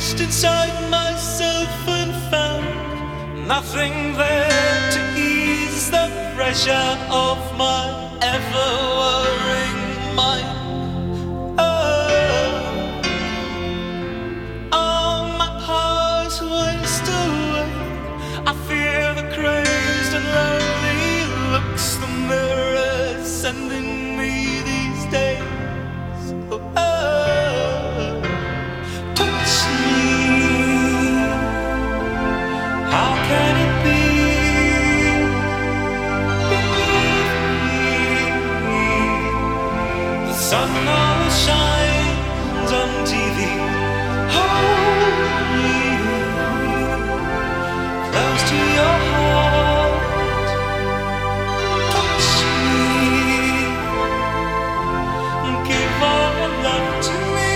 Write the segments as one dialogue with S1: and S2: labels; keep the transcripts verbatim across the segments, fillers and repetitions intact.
S1: reached inside myself and found nothing there to ease the pressure of my ever worrying mind. Oh, all my powers waste away. I fear the crazed and lonely looks the mirror is sending me these days. Oh, oh, touch me. How can it be? Believe me. The sun always shines on T V. Hold me close to your heart. Touch me. Give all your love to me.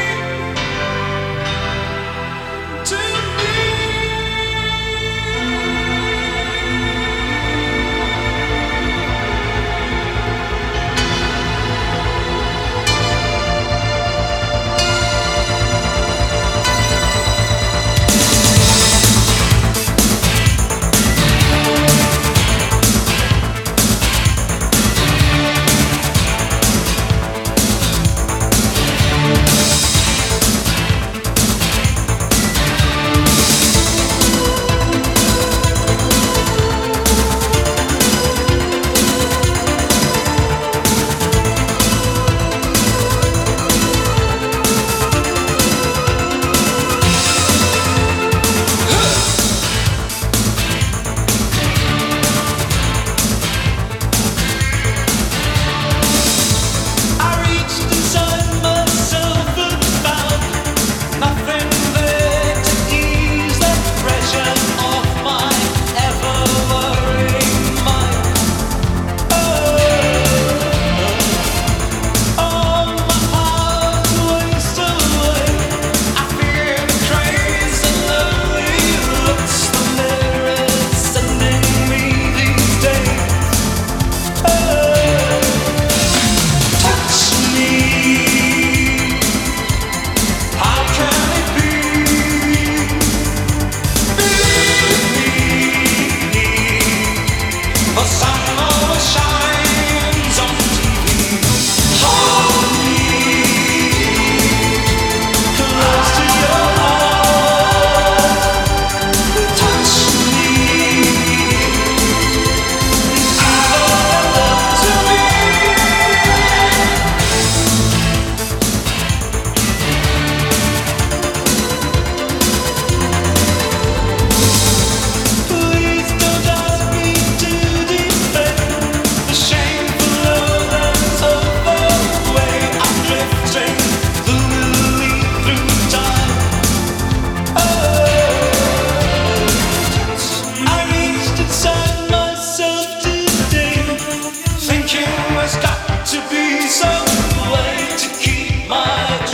S1: To me. To be some way to keep my